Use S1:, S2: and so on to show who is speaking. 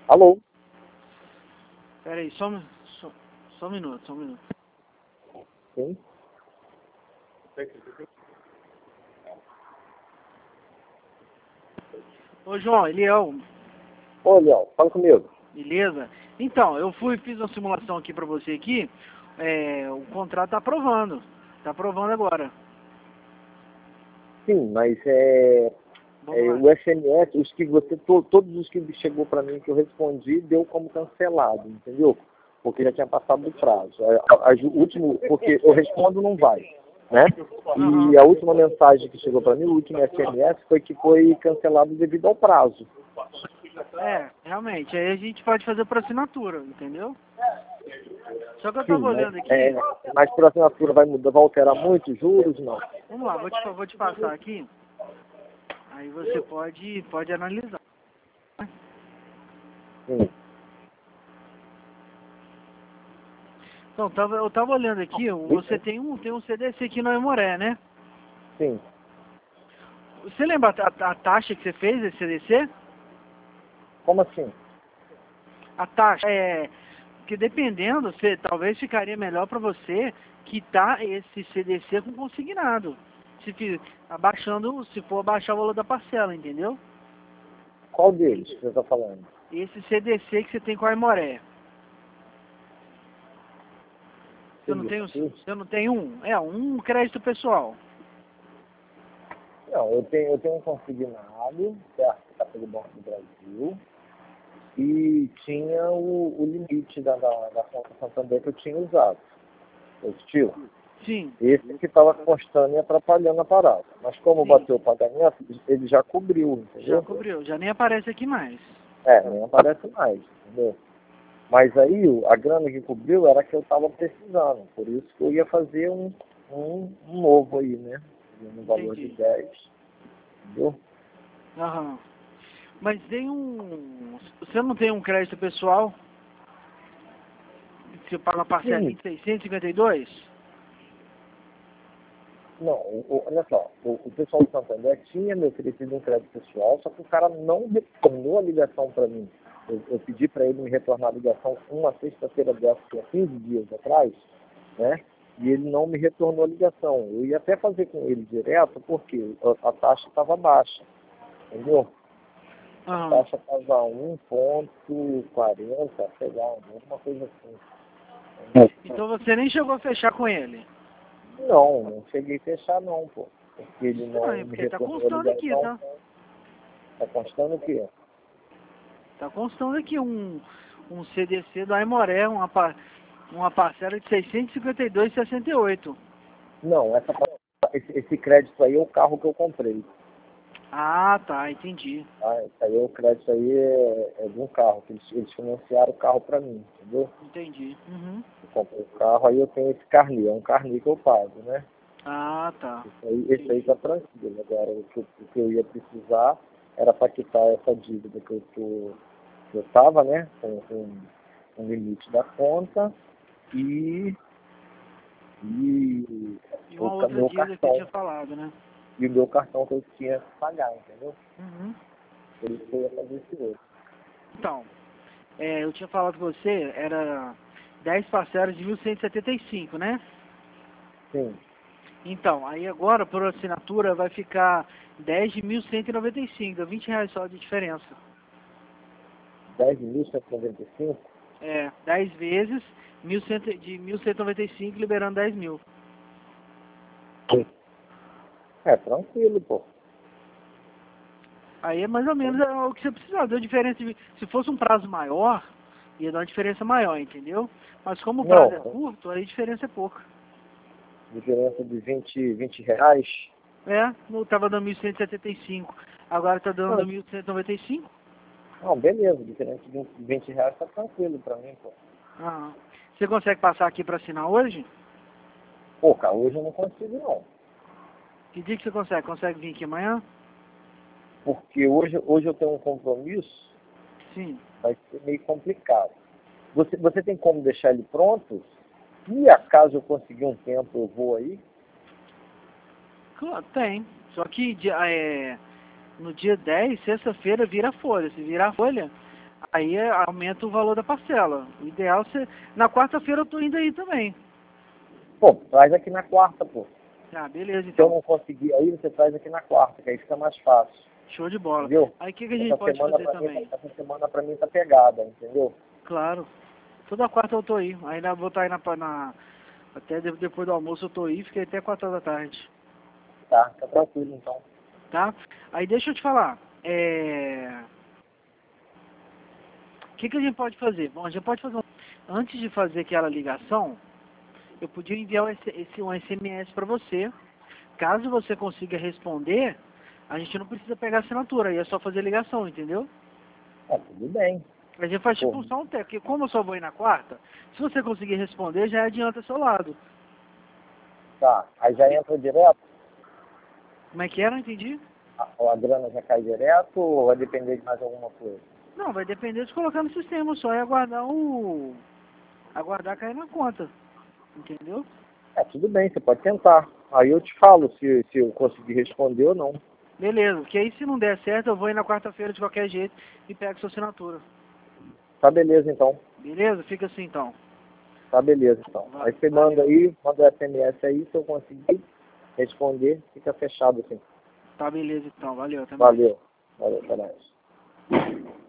S1: Alô?
S2: Pera aí, só um minuto, só um minuto.
S1: Sim?
S2: Ô João, Eliel,
S1: Ô, Léo, fala comigo.
S2: beleza? Então, fiz uma simulação aqui pra você aqui, o contrato tá aprovando agora.
S1: Sim, mas
S2: Vamos lá.
S1: o SMS, os que todos os que chegou para mim que eu respondi, deu como cancelado, entendeu? Porque já tinha passado o prazo. O último, porque eu respondo não vai, né?
S2: Aham.
S1: E a última mensagem que chegou para mim, o último SMS, foi que foi cancelado devido ao prazo.
S2: Realmente, aí a gente pode fazer por assinatura, entendeu? Só que eu
S1: Sim,
S2: tava
S1: mas,
S2: olhando aqui,
S1: mas por assinatura vai mudar, vai alterar muito os juros? Não.
S2: vamos lá, vou te passar aqui, aí você pode analisar.
S1: Sim,
S2: Então, eu tava olhando aqui, você tem um CDC aqui no Aimoré, né?
S1: sim.
S2: Você lembra a taxa que você fez esse CDC?
S1: Como assim?
S2: A taxa que dependendo, talvez ficaria melhor para você quitar esse CDC com consignado. Se for abaixar o valor da parcela, entendeu?
S1: Qual deles que você está falando?
S2: Esse CDC que você tem com a Aimoré. Você não tem um? Um crédito pessoal.
S1: Não, eu tenho um consignado, certo, que está pelo Banco do Brasil, e tinha o limite da conta Santander que eu tinha usado, positivo.
S2: Sim.
S1: Esse que estava constando e atrapalhando a parada. Mas como
S2: Sim.
S1: bateu o pagamento, ele já cobriu, entendeu?
S2: Já cobriu, já nem aparece aqui mais.
S1: Nem aparece mais, entendeu? Mas aí a grana que cobriu era que eu estava precisando, por isso que eu ia fazer um novo aí, né? No valor de
S2: Entendi.
S1: 10, entendeu?
S2: Aham. Mas você não tem um crédito pessoal? Que você paga uma parcela
S1: Sim.
S2: de 652?
S1: Não, olha só, o pessoal do Santander tinha me oferecido um crédito pessoal, só que o cara não retornou a ligação para mim. Eu pedi para ele me retornar a ligação uma sexta-feira dessa, que é 15 dias atrás, né? E ele não me retornou a ligação. Eu ia até fazer com ele direto, porque a taxa estava baixa, entendeu? A
S2: Aham.
S1: taxa estava 1,40, sei lá, alguma coisa assim.
S2: Então você nem chegou a fechar com ele?
S1: Não cheguei a fechar não, pô. Porque ele não
S2: Estranho,
S1: me
S2: porque tá
S1: retornou a
S2: constando aqui,
S1: ligação.
S2: tá?
S1: Tá constando o quê?
S2: Tá constando aqui um CDC do Aimoré, uma parcela de 652,68.
S1: Não, esse crédito aí é o carro que eu comprei.
S2: Ah, tá, entendi.
S1: Tá? Esse aí, o crédito aí é de um carro, que eles financiaram o carro para mim, entendeu?
S2: Entendi. Uhum.
S1: Eu comprei o carro, aí eu tenho esse carnê, é um carnê que eu pago, né?
S2: Ah, tá.
S1: Esse aí tá tranquilo. Agora, o que eu ia precisar era para quitar essa dívida que eu tava, né? Com um limite da conta e
S2: E uma outra
S1: meu
S2: dívida que você tinha
S1: cartão.
S2: falado, né?
S1: E o meu cartão que eu tinha que pagar, entendeu?
S2: Uhum.
S1: Por isso que eu ia fazer esse outro.
S2: Então, eu tinha falado com você, era 10 parcelas de 1.175, né?
S1: Sim,
S2: Então, aí agora, por assinatura, vai ficar 10 de 1.195, dá R$ 20 só de diferença.
S1: 10.195.
S2: 10 vezes 1.100 de 1.195, liberando 10 mil.
S1: Tranquilo, pô.
S2: Aí é mais ou menos o que você precisava. Deu diferença se fosse um prazo maior, ia dar uma diferença maior, entendeu? Mas como o prazo é
S1: Não,
S2: curto, aí a diferença é pouca.
S1: diferença de 20 reais.
S2: Não estava dando 1.175, agora está dando 1.195.
S1: Não, beleza, diferença de 20 reais tá tranquilo pra mim, pô.
S2: Ah, você consegue passar aqui para assinar hoje?
S1: Pô, cara, hoje eu não consigo não.
S2: Que dia que você consegue? Consegue vir aqui amanhã?
S1: Porque hoje eu tenho um compromisso,
S2: Sim.
S1: vai ser meio complicado. Você tem como deixar ele pronto? Se acaso eu conseguir um tempo, eu vou aí?
S2: Claro, tem. Só que no dia 10, sexta-feira, vira a folha. Se virar a folha, aí aumenta o valor da parcela. O ideal é na quarta-feira eu tô indo aí também.
S1: Pô, traz aqui na quarta, pô.
S2: Ah, beleza,
S1: Se eu
S2: então.
S1: não conseguir aí, você traz aqui na quarta, que aí fica mais fácil.
S2: Show de bola.
S1: Entendeu?
S2: Aí o que a gente pode fazer também?
S1: Essa semana pra mim tá pegada, entendeu?
S2: Claro. Toda quarta eu tô aí. Ainda vou estar aí até depois do almoço eu tô aí, fiquei até 4 horas da tarde.
S1: Tá tranquilo então.
S2: Tá? Aí deixa eu te falar. O que a gente pode fazer? Bom, a gente pode fazer antes de fazer aquela ligação, eu podia enviar um SMS para você. Caso você consiga responder, a gente não precisa pegar assinatura, aí é só fazer ligação, entendeu?
S1: Tudo bem.
S2: A gente faz tipo só um teste, porque como eu só vou ir na quarta, se você conseguir responder, já adianta seu lado.
S1: Tá, aí já entra direto?
S2: Como é que é? Não entendi.
S1: A grana já cai direto ou vai depender de mais alguma coisa?
S2: Não, vai depender de colocar no sistema só e aguardar cair na conta. Entendeu?
S1: Tudo bem, você pode tentar. Aí eu te falo se eu conseguir responder ou não.
S2: Beleza, que aí se não der certo, eu vou ir na quarta-feira de qualquer jeito e pego sua assinatura.
S1: Tá beleza então.
S2: Beleza? Fica assim então.
S1: Tá beleza então. Aí você manda aí, manda o SMS aí, se eu conseguir responder, fica fechado assim.
S2: Tá beleza então, valeu, até mais.
S1: Valeu, até mais.